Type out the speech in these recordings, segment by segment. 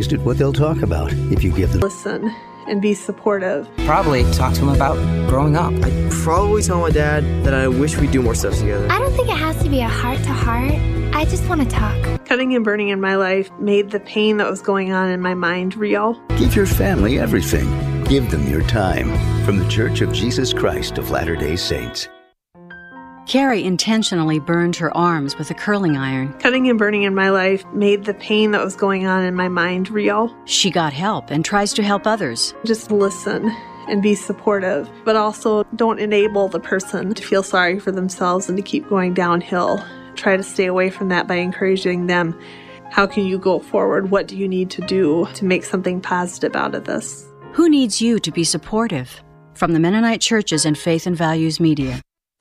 amazed at what they'll talk about if you give them... Listen and be supportive. Probably talk to him about growing up. I'd probably tell my dad that I wish we'd do more stuff together. I don't think it has to be a heart-to-heart. I just want to talk. Cutting and burning in my life made the pain that was going on in my mind real. Give your family everything. Give them your time. From the Church of Jesus Christ of Latter-day Saints. Carrie intentionally burned her arms with a curling iron. Cutting and burning in my life made the pain that was going on in my mind real. She got help and tries to help others. Just listen and be supportive, but also don't enable the person to feel sorry for themselves and to keep going downhill. Try to stay away from that by encouraging them. How can you go forward? What do you need to do to make something positive out of this? Who needs you to be supportive? From the Mennonite Churches and Faith and Values Media.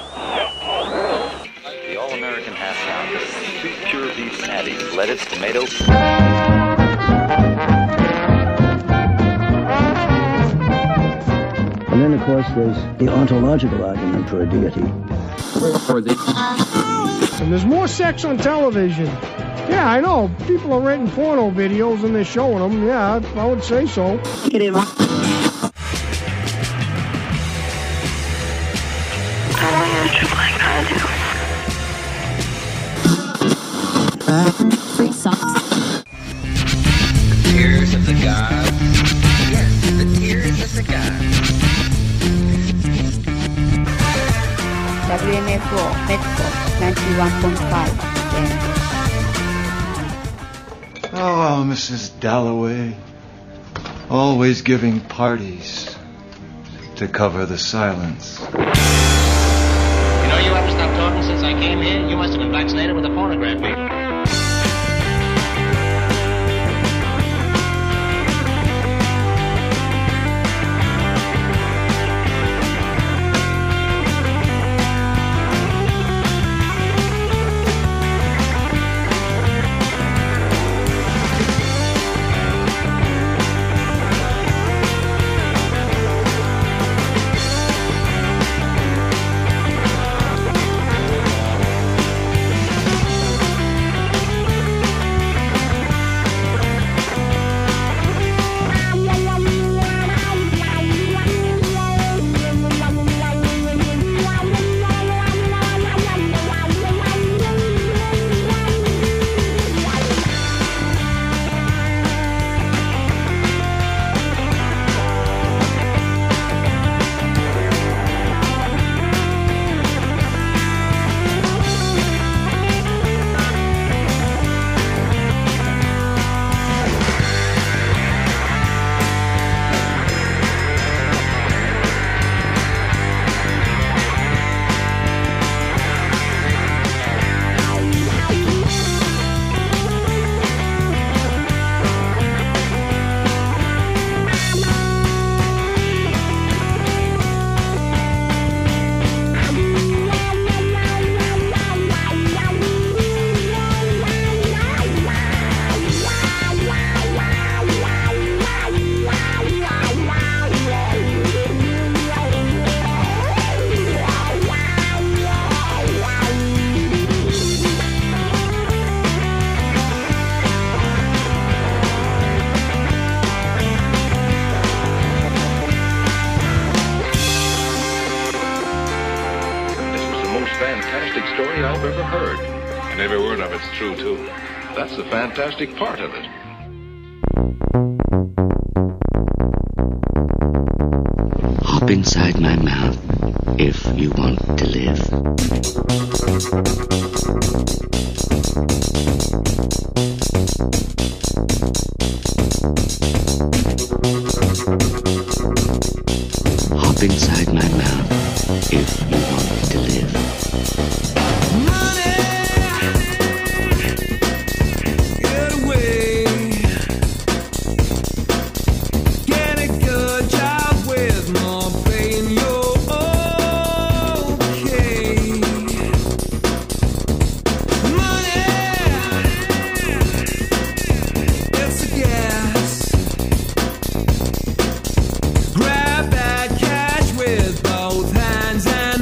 The All-American Half-Pound, 2 pure beef patties, lettuce, tomato. And then, of course, there's the ontological argument for a deity. And there's more sex on television. Yeah, I know. People are renting porno videos and they're showing them. Yeah, I would say so. Free socks. Tears of the gods. Yes, the tears of the gods. WMFO, Medford, 91.5. Oh, Mrs. Dalloway. Always giving parties to cover the silence. You know, you haven't stopped talking since I came here. You must have been vaccinated with a phonograph needle. Fantastic story I've ever heard. And every word of it's true, too. That's the fantastic part of it. Hop inside my mouth if you want to live. Hop inside my mouth if you want to live. Grab that cash with both hands and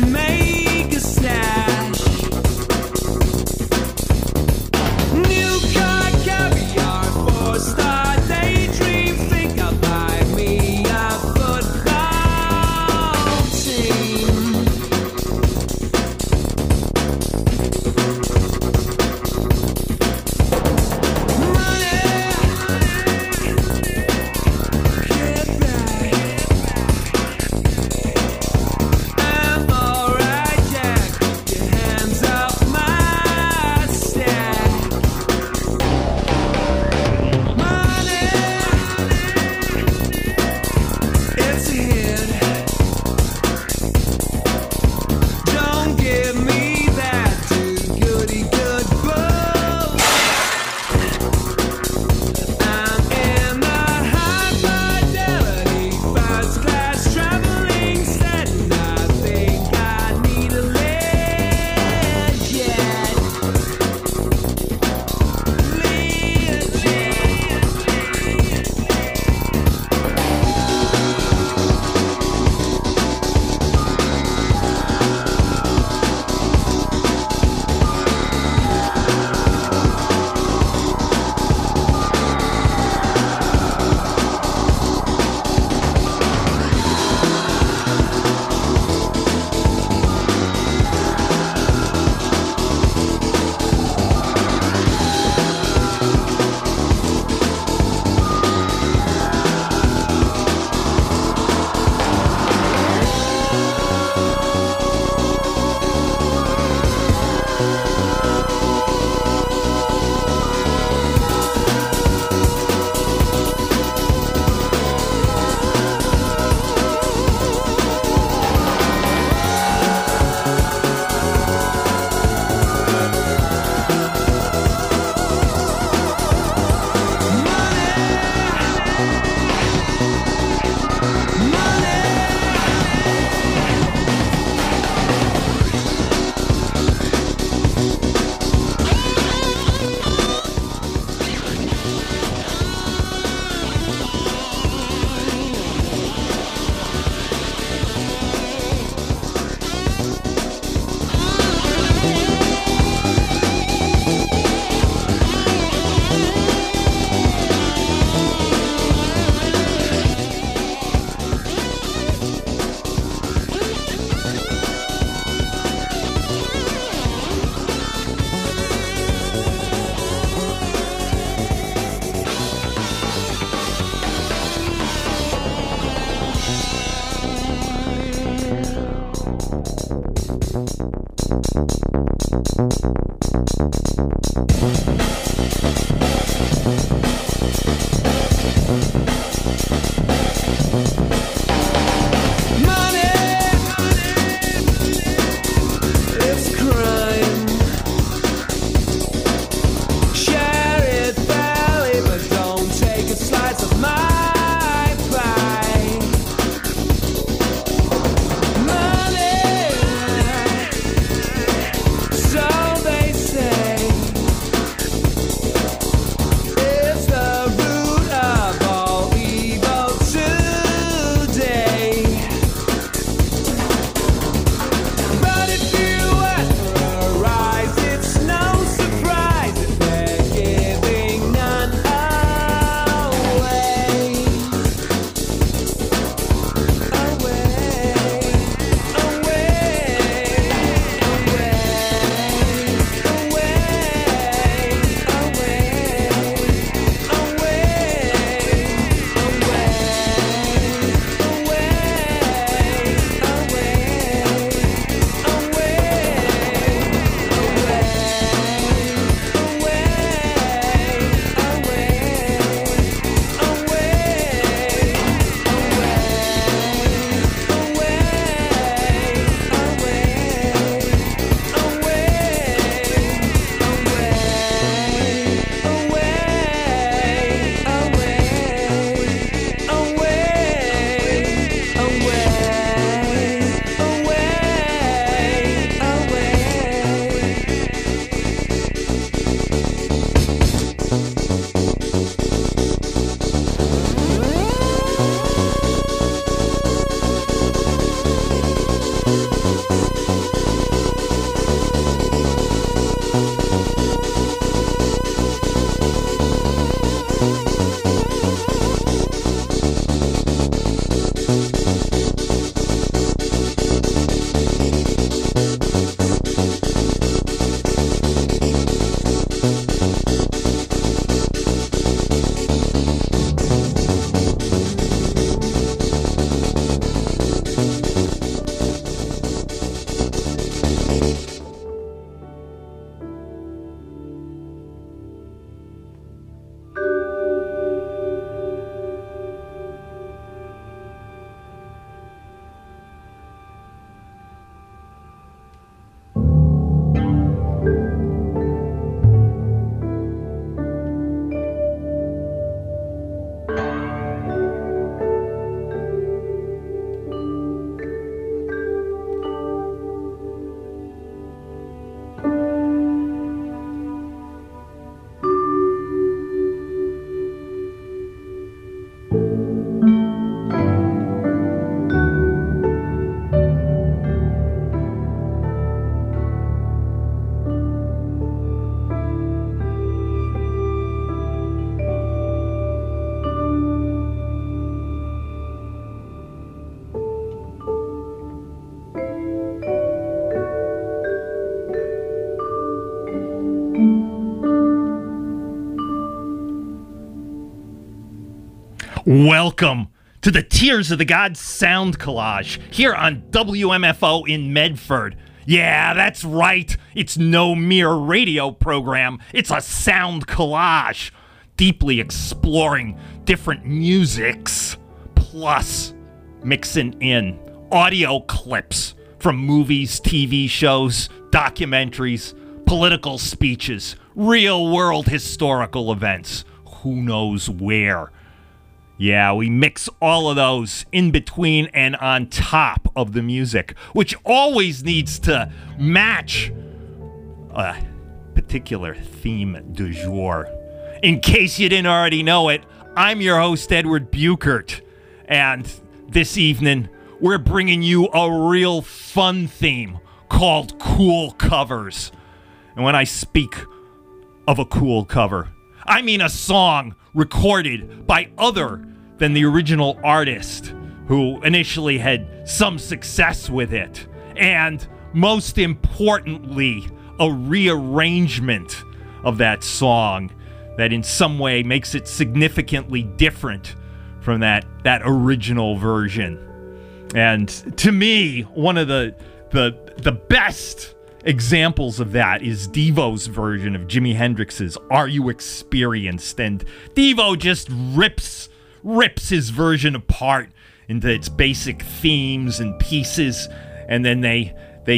Welcome to the Tears of the Gods sound collage here on WMFO in Medford. Yeah, that's right. It's no mere radio program. It's a sound collage, deeply exploring different musics, plus mixing in audio clips from movies, TV shows, documentaries, political speeches, real-world historical events. Who knows where? Yeah, we mix all of those in between and on top of the music, which always needs to match a particular theme du jour. In case you didn't already know it, I'm your host, Edward Buchert, and this evening, we're bringing you a real fun theme called Cool Covers. And when I speak of a cool cover, I mean a song recorded by other than the original artist, who initially had some success with it. And most importantly, a rearrangement of that song that in some way makes it significantly different from that original version. And to me, one of the best examples of that is Devo's version of Jimi Hendrix's Are You Experienced? And Devo just rips his version apart into its basic themes and pieces, and then they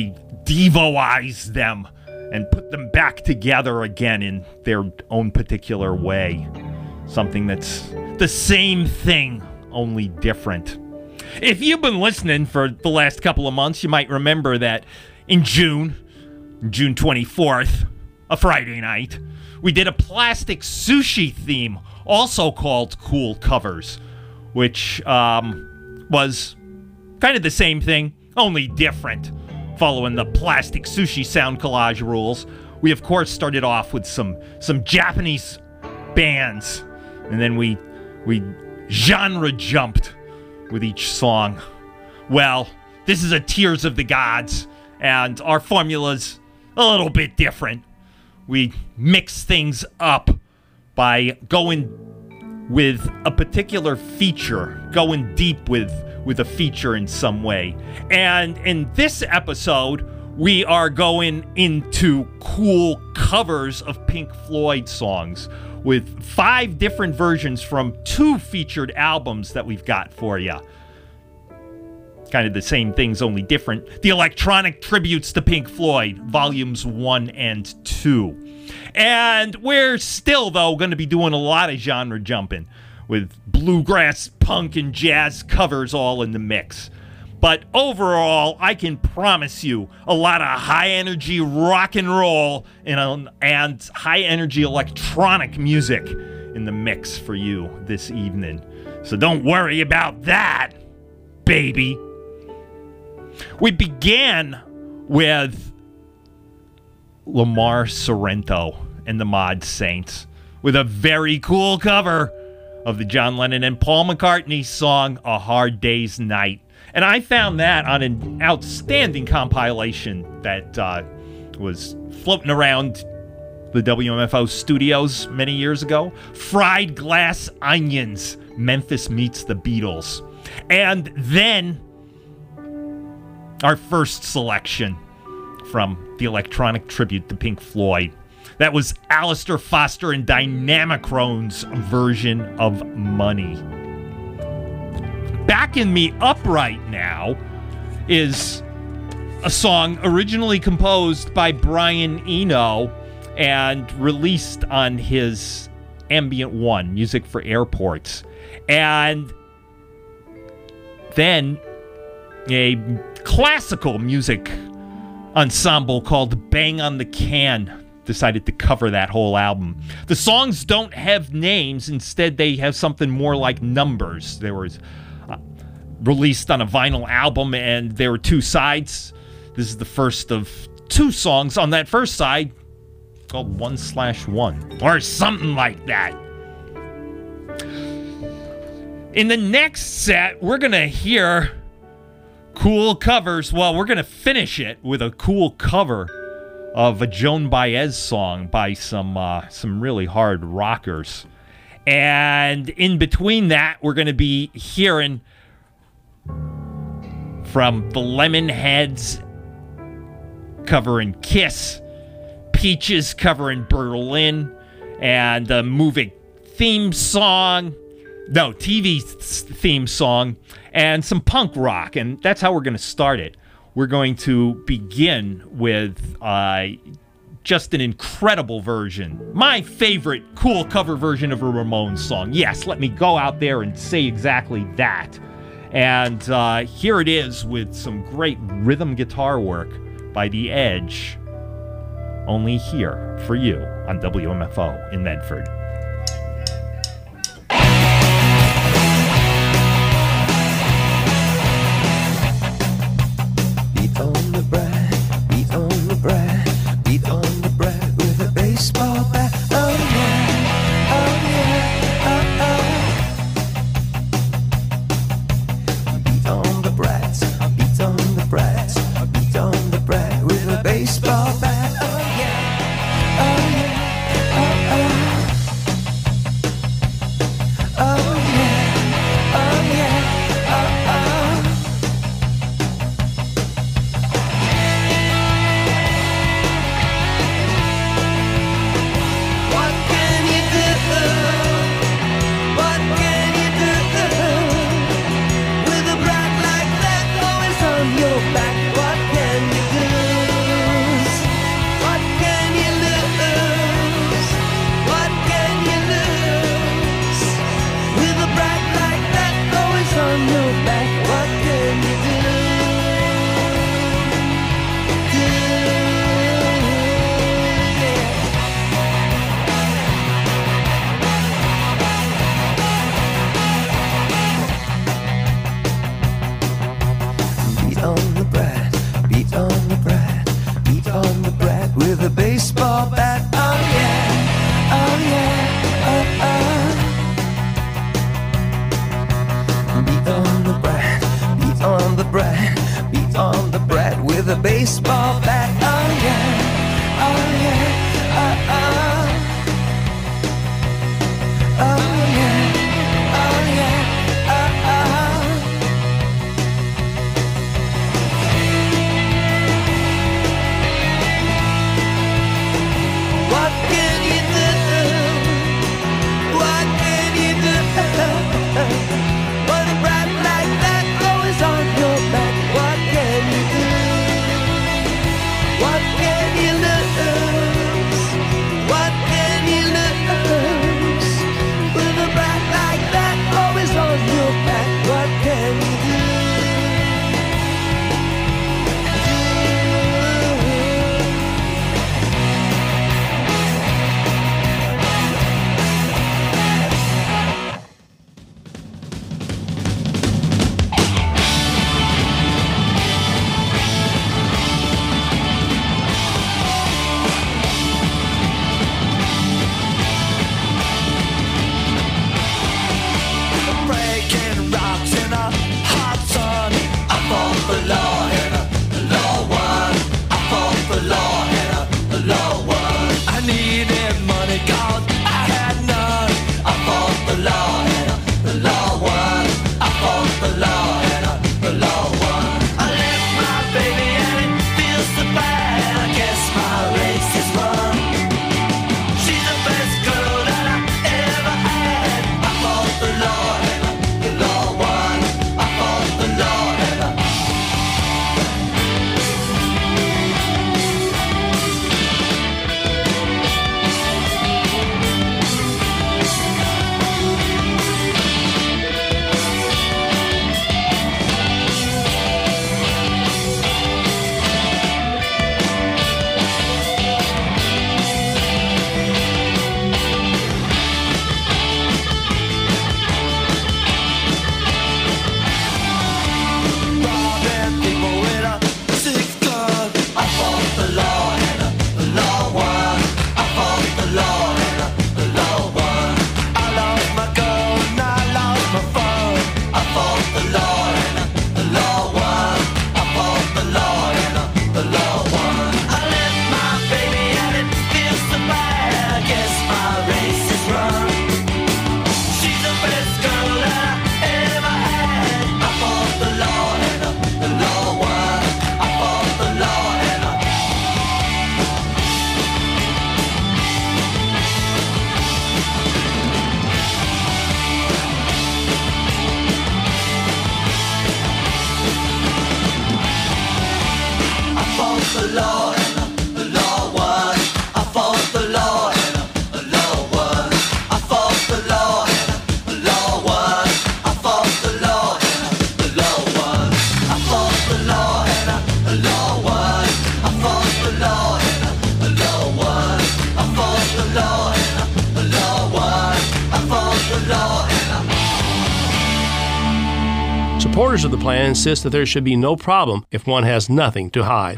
Devoize them and put them back together again in their own particular way. Something that's the same thing, only different. If you've been listening for the last couple of months, you might remember that in June 24th, a Friday night, we did a plastic sushi theme, also called Cool Covers, which was kind of the same thing, only different. Following the plastic sushi sound collage rules, we of course started off with some Japanese bands, and then we genre jumped with each song. Well, this is a Tears of the Gods, and our formula's a little bit different. We mix things up by going with a particular feature, going deep with a feature in some way. And in this episode, we are going into cool covers of Pink Floyd songs with 5 different versions from 2 featured albums that we've got for you. Kind of the same things, only different. The Electronic Tributes to Pink Floyd, Volumes 1 and 2. And we're still, though, going to be doing a lot of genre jumping with bluegrass, punk, and jazz covers all in the mix. But overall, I can promise you a lot of high-energy rock and roll and high-energy electronic music in the mix for you this evening. So don't worry about that, baby. We began with Lamar Sorrento and the Mod Saints with a very cool cover of the John Lennon and Paul McCartney song A Hard Day's Night. And I found that on an outstanding compilation that was floating around the WMFO studios many years ago. Fried Glass Onions, Memphis Meets the Beatles. And then our first selection from the Electronic Tribute to Pink Floyd. That was Alistair Foster and Dynamicrone's version of Money. Backing me up right now is a song originally composed by Brian Eno and released on his Ambient One, Music for Airports. And then a classical music ensemble called Bang on the Can decided to cover that whole album. The songs don't have names. Instead, they have something more like numbers. They were released on a vinyl album, and there were 2 sides. This is the first of 2 songs on that first side called 1/1, or something like that. In the next set, we're going to hear cool covers. Well, we're going to finish it with a cool cover of a Joan Baez song by some really hard rockers. And in between that, we're going to be hearing from the Lemonheads covering Kiss, Peaches covering Berlin, and the movie theme song, TV theme song, and some punk rock. And that's how we're going to start it. We're going to begin with just an incredible version. My favorite cool cover version of a Ramones song. Yes, let me go out there and say exactly that. And here it is with some great rhythm guitar work by The Edge. Only here for you on WMFO in Medford. Beat on the brat, beat on the brat, beat on the brat with a baseball bat. Oh yeah, oh yeah, oh oh. Beat on the brats, beat on the brats, beat on the brat with a baseball bat. Oh yeah, oh yeah, oh oh. Oh yeah, oh yeah, oh oh. What can you do? What can you do with a brat like that always on your back? What can you lose? What can you lose? What can you lose with a brat like that always on your back? What can you do? Beat on the brat, beat on the brat, beat on the brat with a baseball bat. Oh yeah, oh yeah, oh oh. Beat on the brat, beat on the brat, beat on the brat with a baseball bat. Oh yeah, oh yeah, oh oh. Oh yeah, oh yeah, oh oh. What can you do? What can you do? What a brat like that always on your back. What can you do? What can you lose? Supporters of the plan insist that there should be no problem if one has nothing to hide.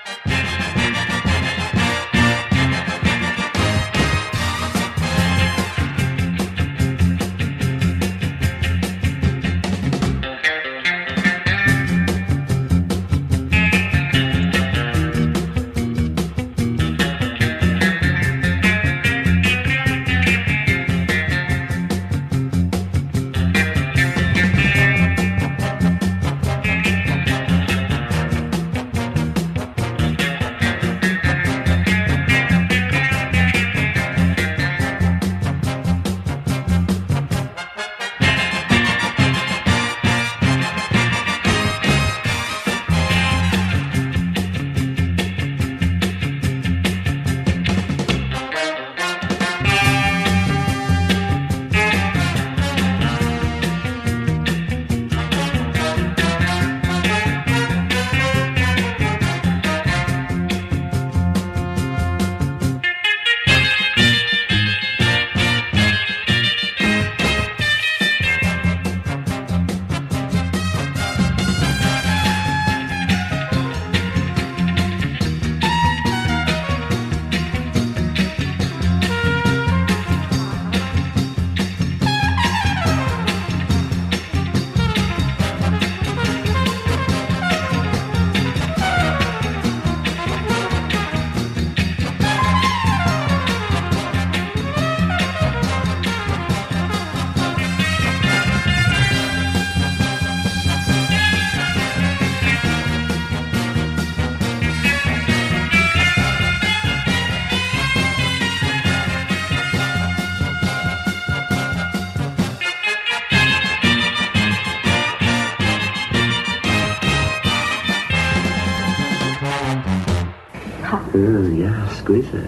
Ooh, yeah, squeeze it.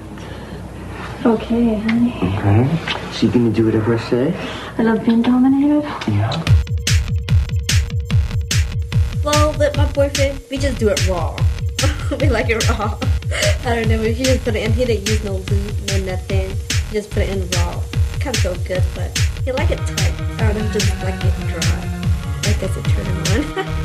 Okay, honey. Okay. So you gonna do whatever I say? I love being dominated. Yeah. Well, with my boyfriend, we just do it raw. We like it raw. I don't know, we just put it in. He didn't use no lube, no nothing. He just put it in raw. Kind of feel good, but he like it tight. I don't just like it dry. I guess it turned him on.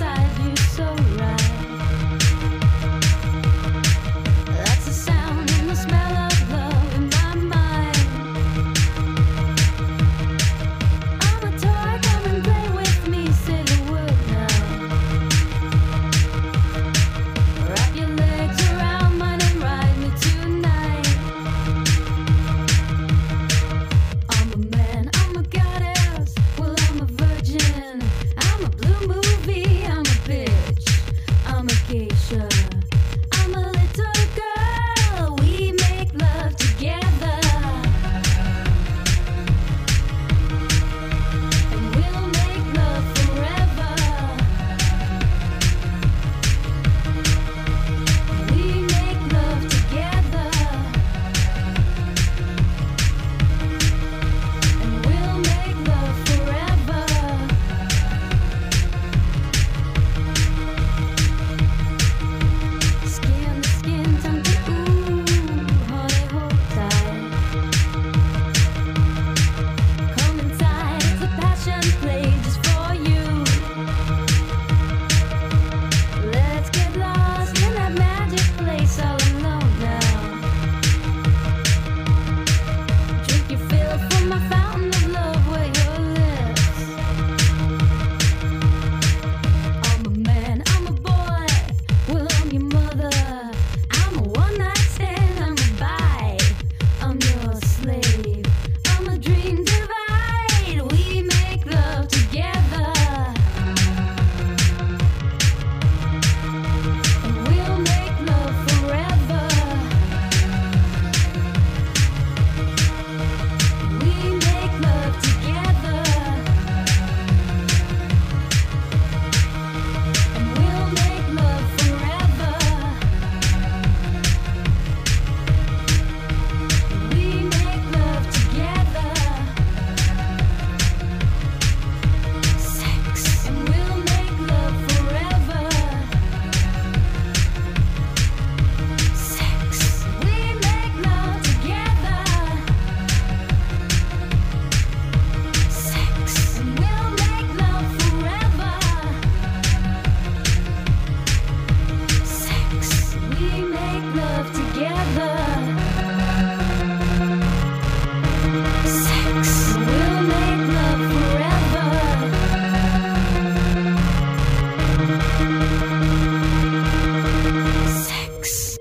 That's the sound in the love together. Sex. We'll make love forever. Sex.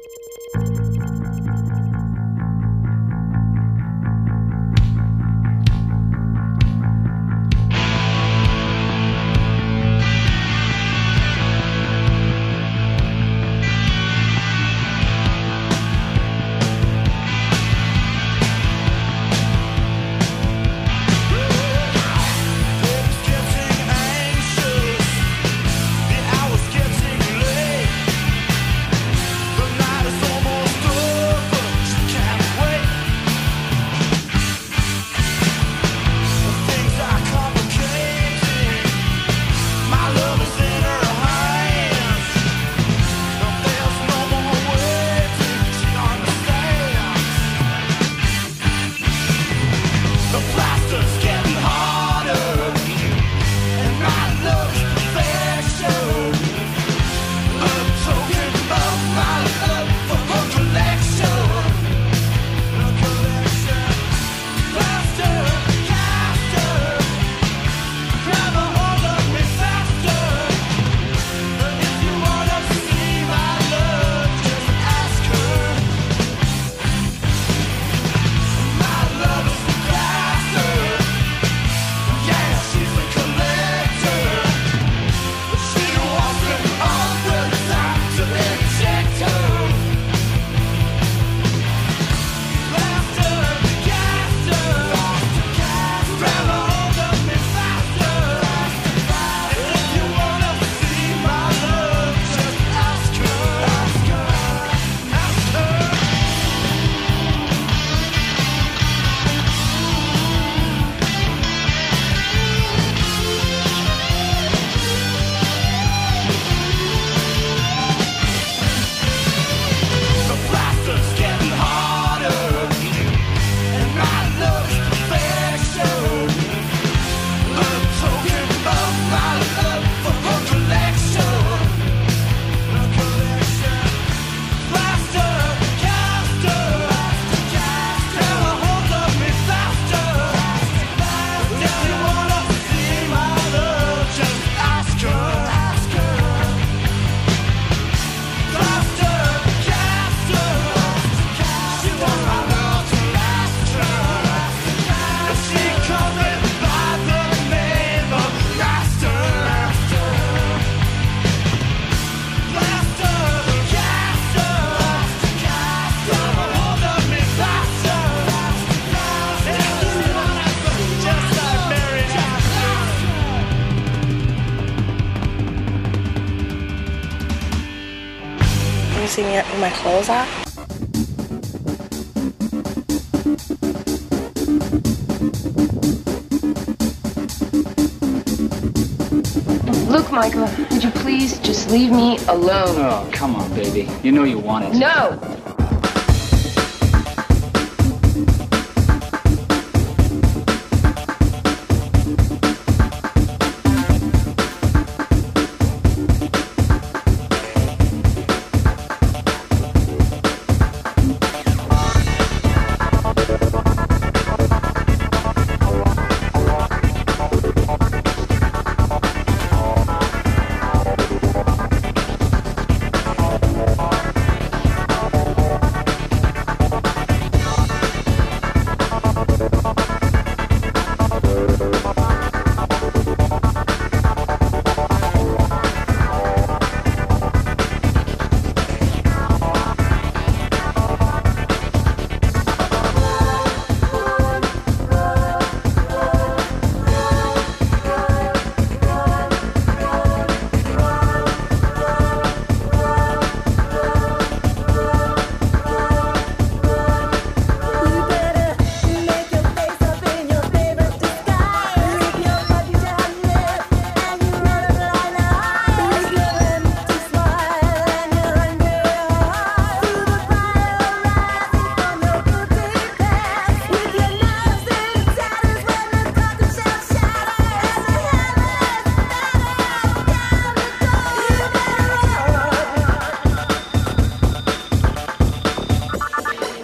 See me with my clothes off? Look, Michael, would you please just leave me alone? Oh, come on, baby. You know you want it. No!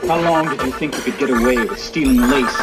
How long did you think you could get away with stealing lace?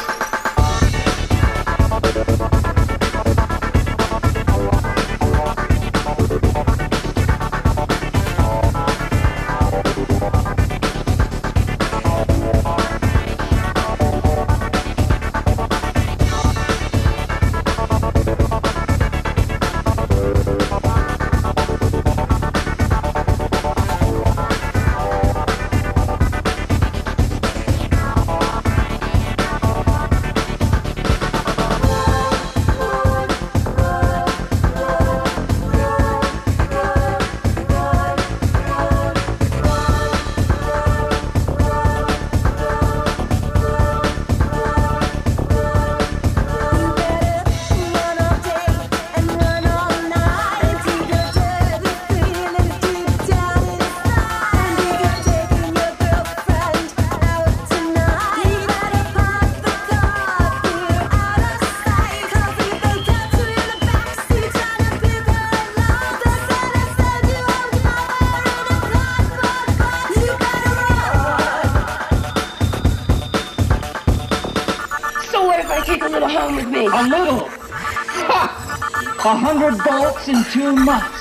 Take a little home with me. A little? Ha! 100 bolts in 2 months.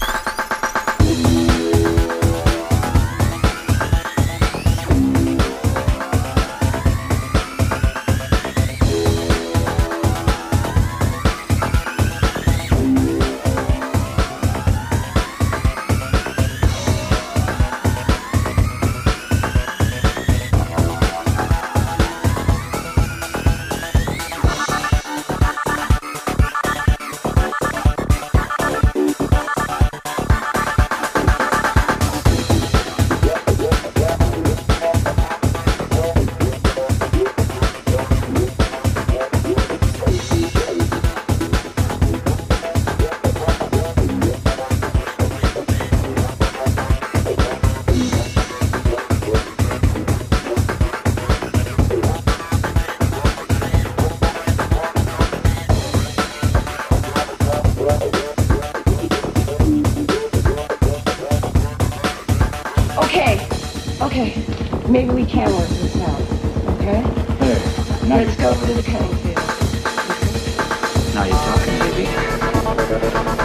Okay, maybe we can work this out, okay? Hey, Let's go to the cutting field. now you're talking, baby.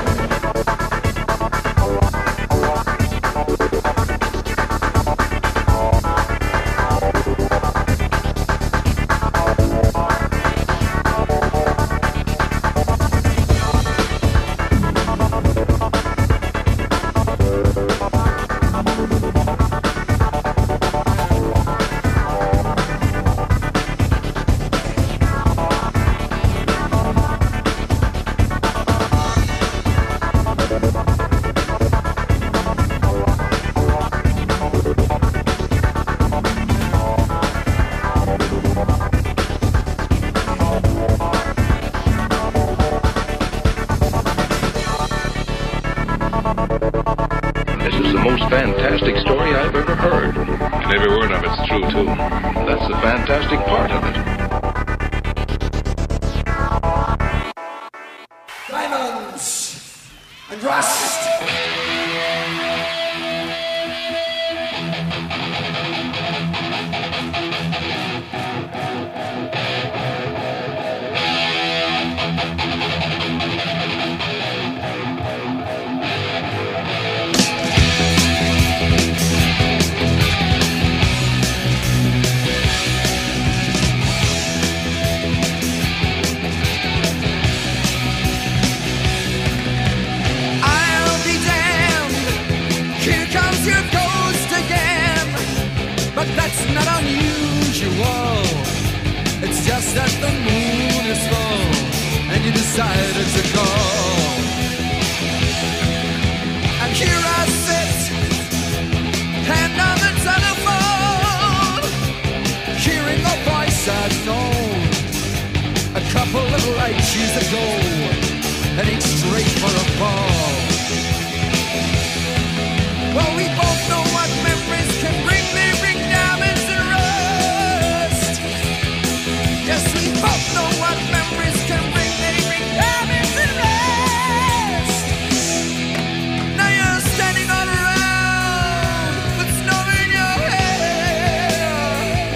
This is the most fantastic story I've ever heard. And every word of it's true, too. That's the fantastic part of it. Diamonds and rust. That's not unusual. It's just that the moon is full and you decided to go. And here I sit, hand on the telephone, hearing a voice I've known a couple of light years ago, heading straight for a fall. Well, we both know what memories can bring. They bring diamonds and rust. Yes, we both know what memories can bring. They bring diamonds and rust. Now you're standing all around with snow in your hair.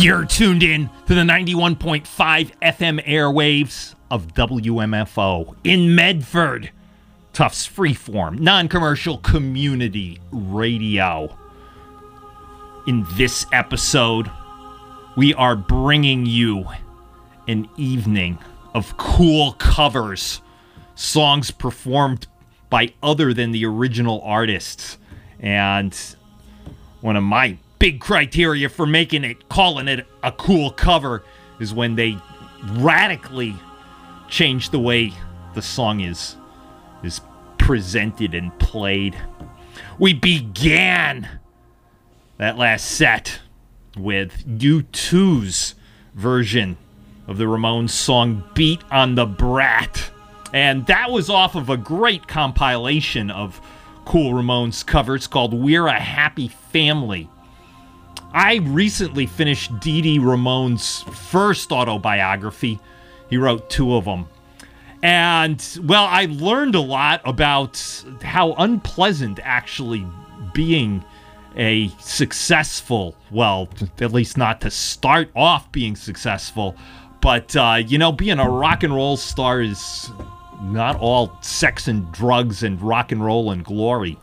You're tuned in to the 91.5 FM airwaves of WMFO in Medford. Tufts Freeform, non-commercial community radio. In this episode, we are bringing you an evening of cool covers, songs performed by other than the original artists. And one of my big criteria for calling it a cool cover is when they radically change the way the song is presented and played. We began that last set with U2's version of the Ramones song Beat on the Brat. And that was off of a great compilation of cool Ramones covers called We're a Happy Family. I recently finished Dee Dee Ramone's first autobiography. He wrote 2 of them. And, well, I learned a lot about how unpleasant actually being a successful, well, at least not to start off being successful, but, being a rock and roll star is not all sex and drugs and rock and roll and glory.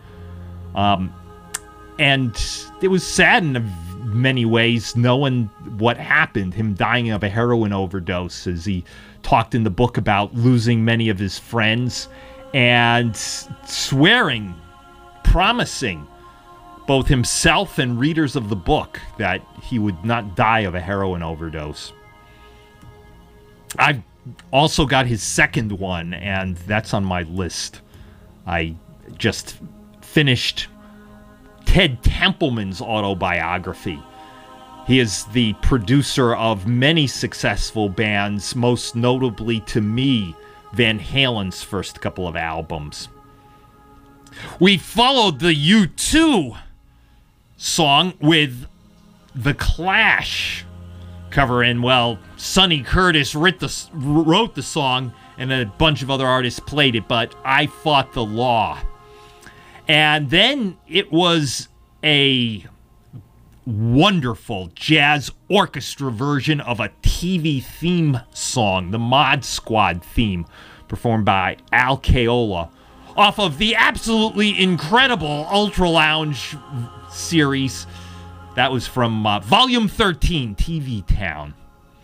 And it was sad in many ways knowing what happened, him dying of a heroin overdose, as he talked in the book about losing many of his friends and promising both himself and readers of the book that he would not die of a heroin overdose. I've also got his second one, and that's on my list. I just finished Ted Templeman's autobiography. He is the producer of many successful bands, most notably to me, Van Halen's first couple of albums. We followed the U2 song with The Clash covering, well, Sonny Curtis wrote the song and a bunch of other artists played it, but I Fought the Law. And then it was a wonderful jazz orchestra version of a TV theme song, the Mod Squad theme, performed by Al Caiola, off of the absolutely incredible Ultra Lounge series. That was from Volume 13, TV Town.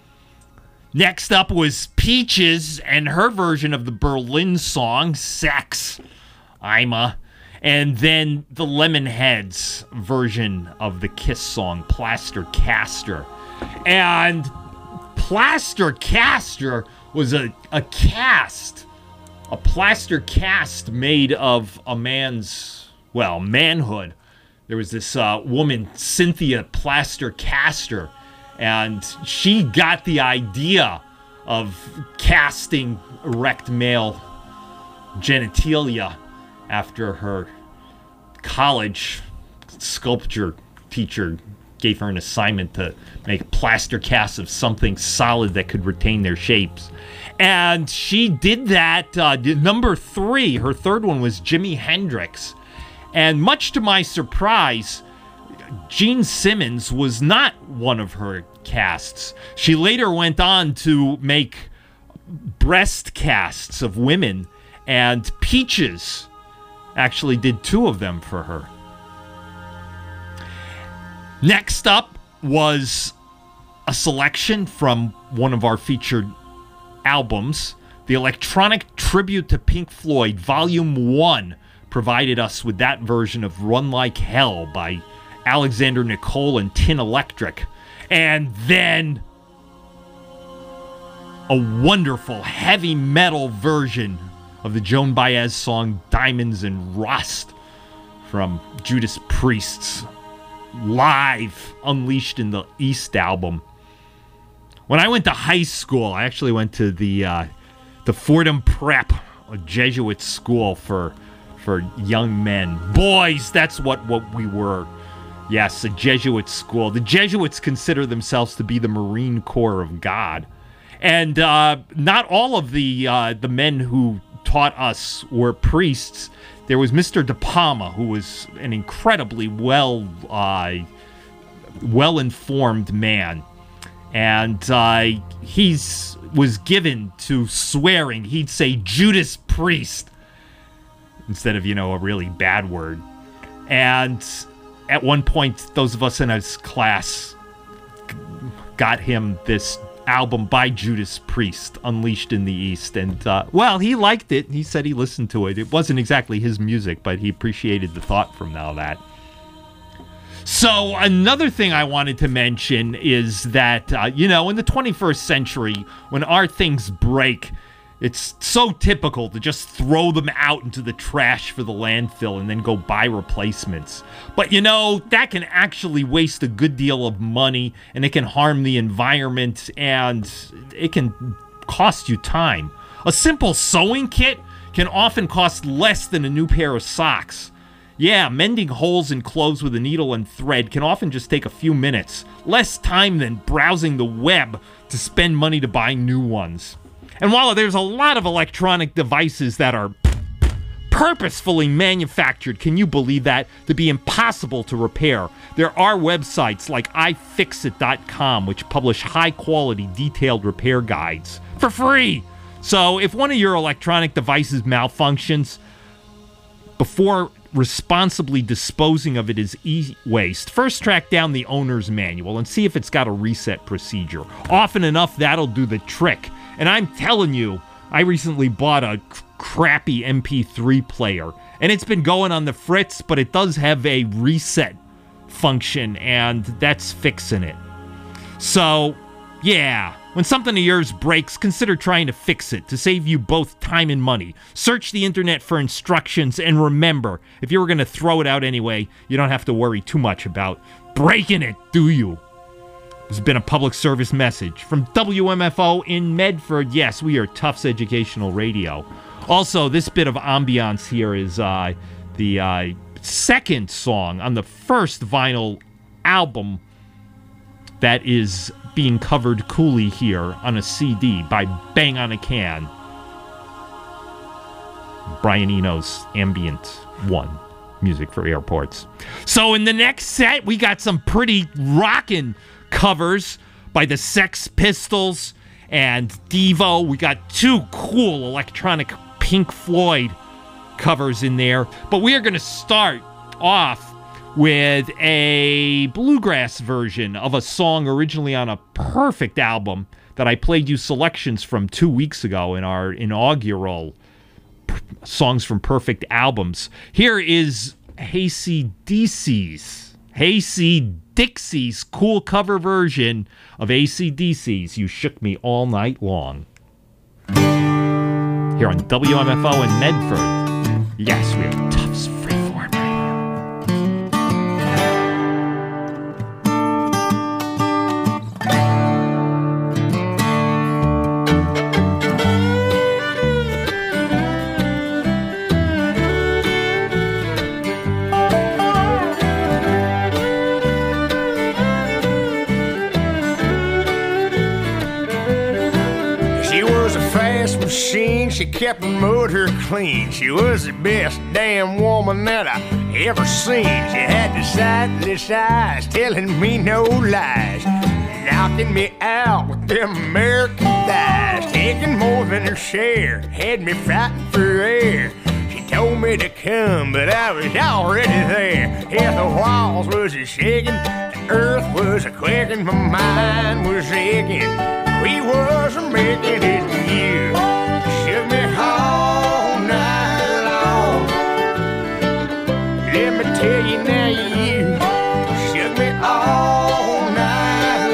Next up was Peaches and her version of the Berlin song, Sex, Ima. And then the Lemonheads version of the Kiss song, Plaster Caster. And Plaster Caster was a cast, a plaster cast made of a man's, well, manhood. There was this woman, Cynthia Plaster Caster, and she got the idea of casting erect male genitalia after her college sculpture teacher gave her an assignment to make plaster casts of something solid that could retain their shapes. And she did that. Number 3, her third one was Jimi Hendrix. And much to my surprise, Gene Simmons was not one of her casts. She later went on to make breast casts of women, and Peaches actually did 2 of them for her. Next up was a selection from one of our featured albums. The Electronic Tribute to Pink Floyd, Volume 1, provided us with that version of Run Like Hell by Alexander Nicole and Tin Electric. And then a wonderful heavy metal version of the Joan Baez song Diamonds and Rust from Judas Priest's live Unleashed in the East album. When I went to high school, I actually went to the Fordham Prep, a Jesuit school for young men. Boys, that's what we were. Yes, a Jesuit school. The Jesuits consider themselves to be the Marine Corps of God. And not all of the men who taught us were priests. There was Mr. De Palma, who was an incredibly well-informed man. And was given to swearing. He'd say Judas Priest instead of, a really bad word. And at one point, those of us in his class got him this album by Judas Priest, Unleashed in the East. And, he liked it. He said he listened to it. It wasn't exactly his music, but he appreciated the thought from all that. So another thing I wanted to mention is that, in the 21st century, when our things break, it's so typical to just throw them out into the trash for the landfill and then go buy replacements. But, that can actually waste a good deal of money, and it can harm the environment, and it can cost you time. A simple sewing kit can often cost less than a new pair of socks. Yeah, mending holes in clothes with a needle and thread can often just take a few minutes. Less time than browsing the web to spend money to buy new ones. And while there's a lot of electronic devices that are purposefully manufactured, can you believe that, to be impossible to repair, there are websites like iFixit.com which publish high-quality detailed repair guides for free. So if one of your electronic devices malfunctions, before responsibly disposing of it as e-waste, first track down the owner's manual and see if it's got a reset procedure. Often enough, that'll do the trick. And I'm telling you, I recently bought a crappy MP3 player, and it's been going on the fritz, but it does have a reset function, and that's fixing it. So, yeah, when something of yours breaks, consider trying to fix it to save you both time and money. Search the internet for instructions, and remember, if you were going to throw it out anyway, you don't have to worry too much about breaking it, do you? This has been a public service message from WMFO in Medford. Yes, we are Tufts Educational Radio. Also, this bit of ambiance here is the second song on the first vinyl album that is being covered coolly here on a CD by Bang on a Can. Brian Eno's Ambient 1, music for airports. So in the next set, we got some pretty rockin' covers by the Sex Pistols and Devo. We got two cool electronic Pink Floyd covers in there. But we are going to start off with a bluegrass version of a song originally on a Perfect album that I played you selections from 2 weeks ago in our inaugural Songs from Perfect albums. Here is Hayseed Dixie's cool cover version of AC/DC's You Shook Me All Night Long. Here on WMFO in Medford. Yes, we are Tufts Freeform machine, she kept her motor clean. She was the best damn woman that I ever seen. She had the sightless eyes, telling me no lies, knocking me out with them American thighs, taking more than her share, had me fighting for air. She told me to come, but I was already there. Yeah, the walls was a-shaking, the earth was a-quaking, my mind was aching. We was making it new. Shook me all night long. Let me tell you now, you shook me all night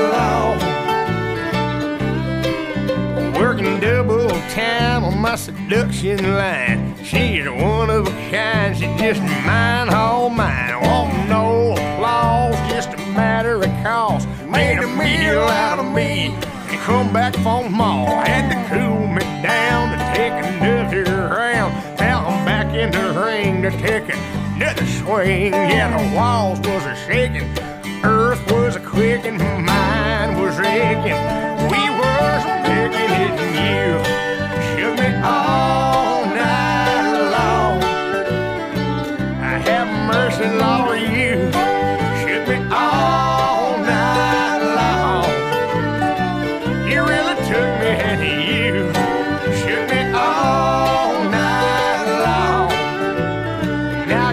long. Working double time on my seduction line. She's one of a kind, she's just mine, all mine. Want no applause, just a matter of cost. Made a meal out of me. Come back from the mall, had to cool me down to take another round. Now I'm back in the ring to take another swing. Yeah, the walls was a-shaking, earth was a-quaking, my mind was aching. We was making it new. Shook me all night long. I have mercy, Lord, you shook me all night long.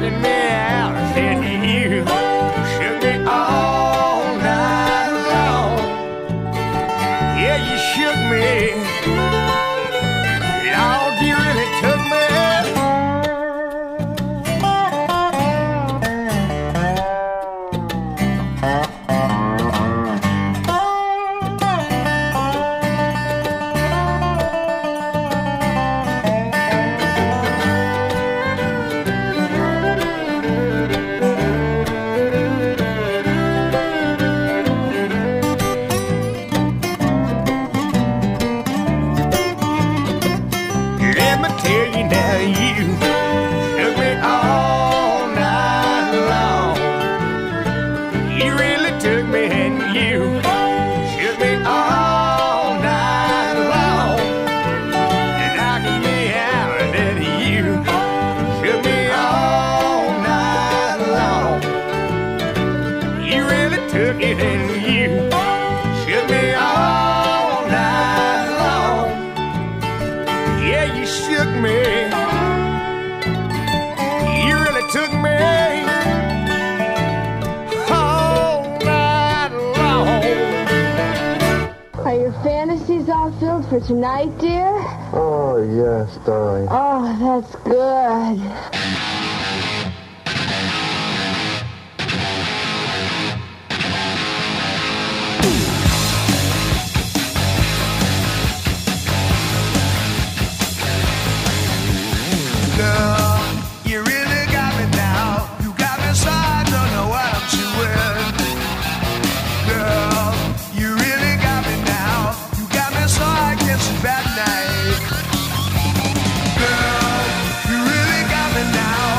knocking me out. Said you shook me all night long. Yeah, you shook me. Lord, you really took me. For tonight, dear? Oh, yes, darling. Oh, that's good. Bad night. Girl, you really got me now.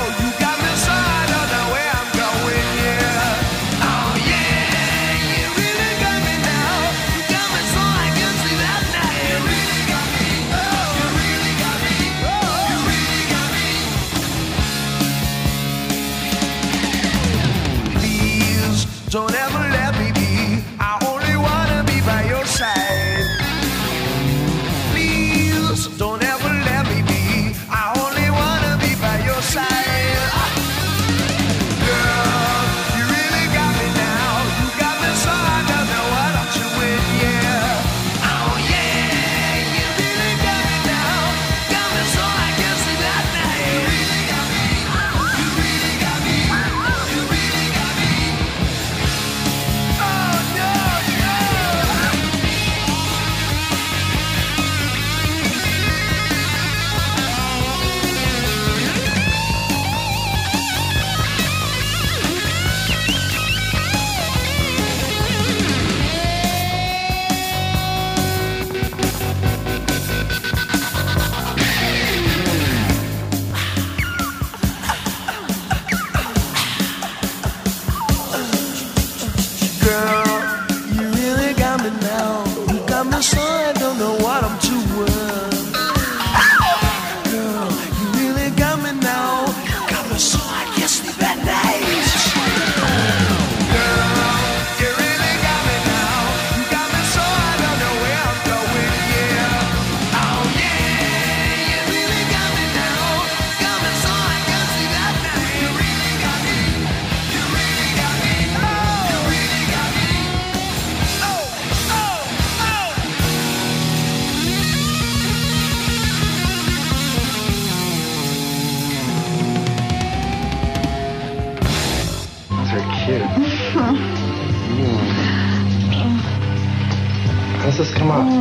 Let's just come up.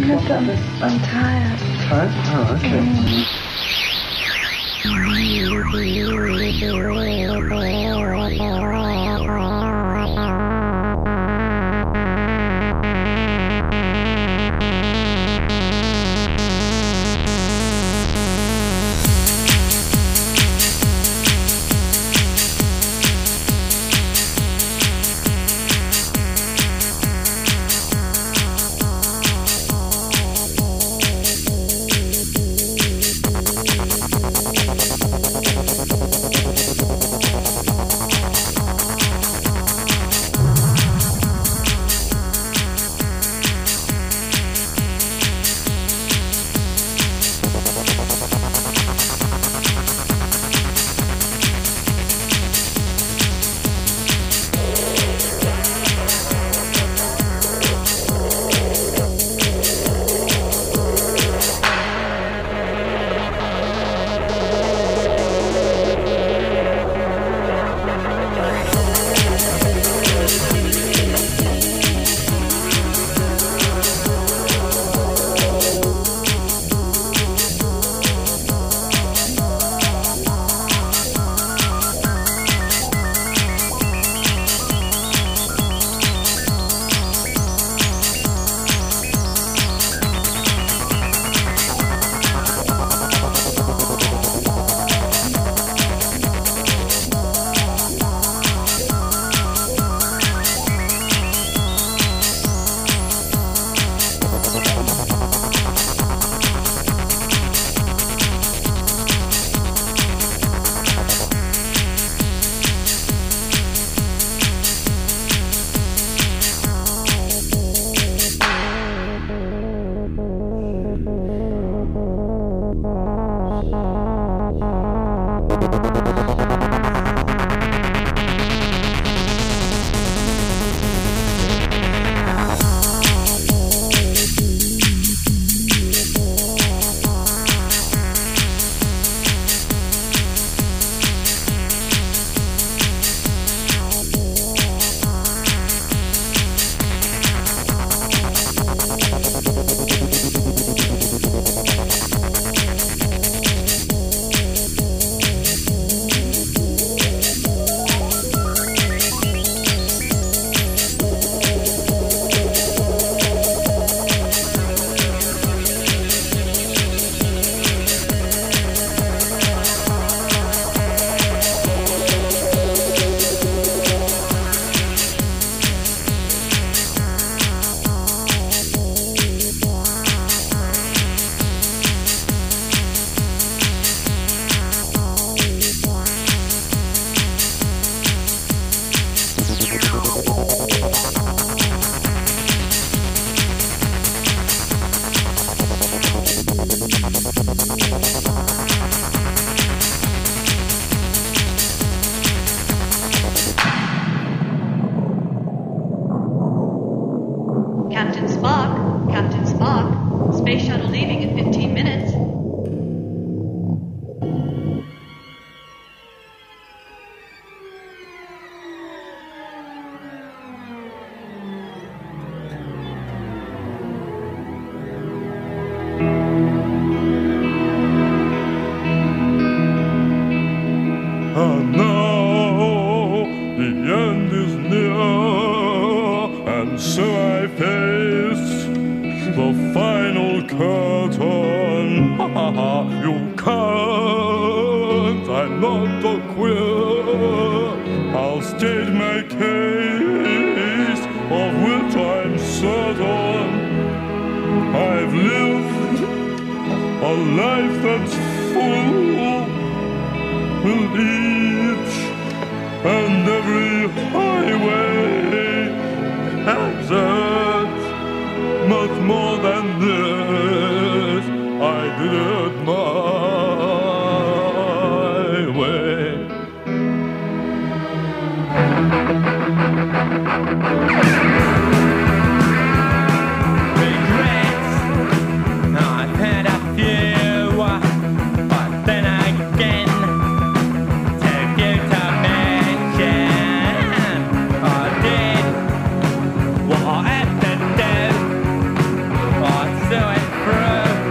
I'm tired. Tired? Oh, okay. the end is near, and so I face the final curtain. You can't, I'm not a queer. I'll state my case, of which I'm certain. I've lived a life that's full, with each and every